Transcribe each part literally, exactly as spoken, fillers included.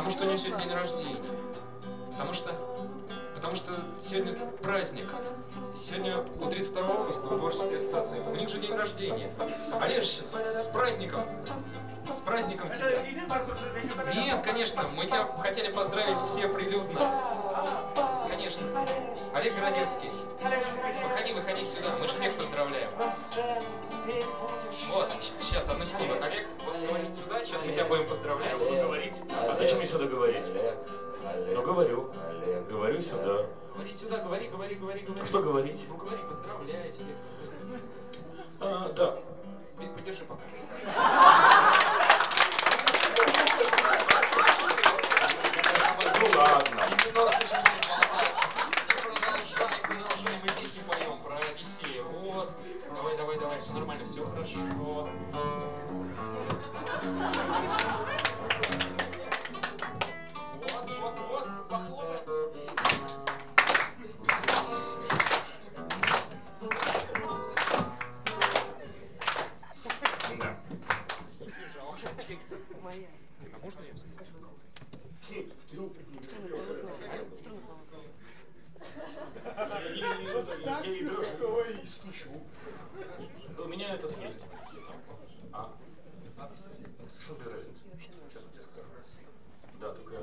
Потому что у нее сегодня день рождения. Потому что... Потому что сегодня праздник. Сегодня у тридцать второго августа у творческой ассоциации. У них же день рождения. Олежище, с, с праздником. С праздником тебя. Нет, конечно, мы тебя хотели поздравить все прилюдно. Конечно. Олег Городецкий. Выходи, выходи сюда. Мы же всех поздравляем. Вот, сейчас, одну секунду. Олег, вот говорит сюда. Сейчас мы тебя будем поздравлять. Я буду говорить. А зачем мне сюда говорить? Ну, говорю. Говорю сюда. Говори сюда, говори, говори, говори, говори. Что говорить? Ну, говори, поздравляй всех. А, да. Подержи пока. Ну ладно. Продолжай, продолжай, мы песню поем про Одиссея. Вот. Давай, давай, давай, все нормально, все хорошо. Вот, вот, вот, похлопай. Да. А можно я взять? Я не брошу и стучу. У меня этот есть. А? Совершенно без разницы. Сейчас я тебе скажу. Да, только...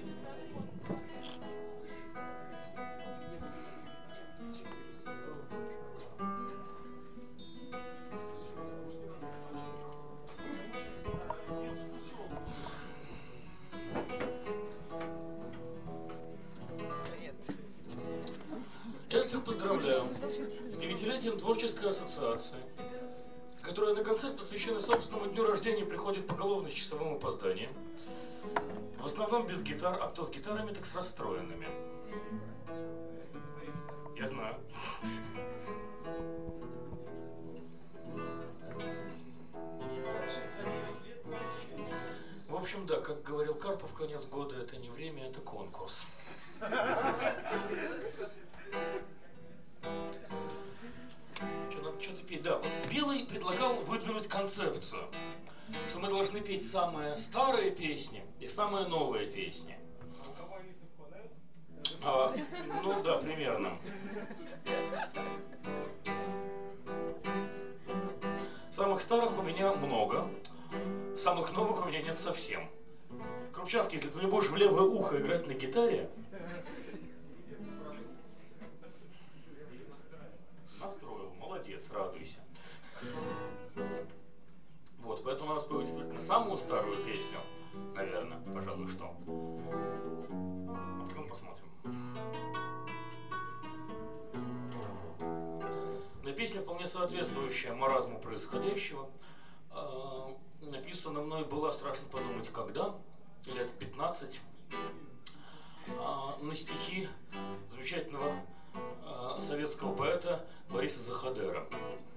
Я всех поздравляю с девятилетием творческой ассоциации, которая на концерт, посвященный собственному дню рождения, приходит поголовно с часовым опозданием. В основном без гитар, а кто с гитарами, так с расстроенными. Я знаю. В общем, да, как говорил Карпов, конец года — это не время, это конкурс. Что надо что-то петь? Да, вот Белый предлагал выдвинуть концепцию, что мы должны петь самые старые песни и самые новые песни. А у кого они совпадают? А, ну да, примерно. Самых старых у меня много, самых новых у меня нет совсем. Крупчанский, если ты мне будешь в левое ухо играть на гитаре... Настроил, молодец, радуйся. Вот, поэтому надо споем действительно самую старую песню, наверное, пожалуй, что. А потом посмотрим. Но песня вполне соответствующая маразму происходящего. Написана мной была, страшно подумать, когда, лет в пятнадцать, на стихи замечательного советского поэта Бориса Захадера.